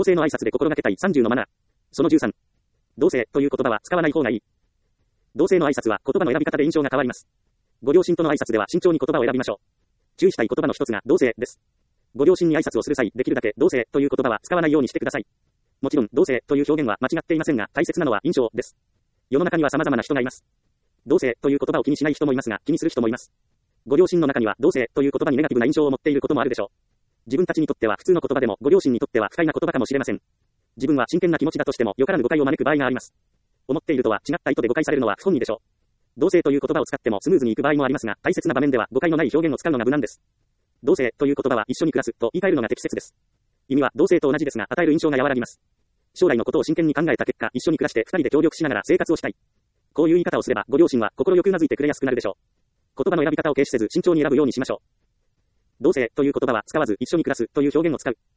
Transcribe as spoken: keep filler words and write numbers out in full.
同性の挨拶で心がけたいさんじゅうのマナー。そのじゅうさん。同性という言葉は使わない方がいい。同性の挨拶は言葉の選び方で印象が変わります。ご両親との挨拶では慎重に言葉を選びましょう。注意したい言葉の一つが同性です。ご両親に挨拶をする際、できるだけ同性という言葉は使わないようにしてください。もちろん同性という表現は間違っていませんが、大切なのは印象です。世の中には様々な人がいます。同性という言葉を気にしない人もいますが、気にする人もいます。ご両親の中には同性という言葉にネガティブな印象を持っていることもあるでしょう。自分たちにとっては普通の言葉でもご両親にとっては不快な言葉かもしれません。自分は真剣な気持ちだとしてもよからぬ誤解を招く場合があります。思っているとは違った意図で誤解されるのは不本意でしょう。同性という言葉を使ってもスムーズにいく場合もありますが、大切な場面では誤解のない表現を使うのが無難です。同性という言葉は一緒に暮らすと言い換えるのが適切です。意味は同性と同じですが、与える印象が和らぎます。将来のことを真剣に考えた結果、一緒に暮らして二人で協力しながら生活をしたい。こういう言い方をすれば、ご両親は心よくうなずいてくれやすくなるでしょう。言葉の選び方を軽視せず慎重に選ぶようにしましょう。同性という言葉は使わず一緒に暮らすという表現を使う。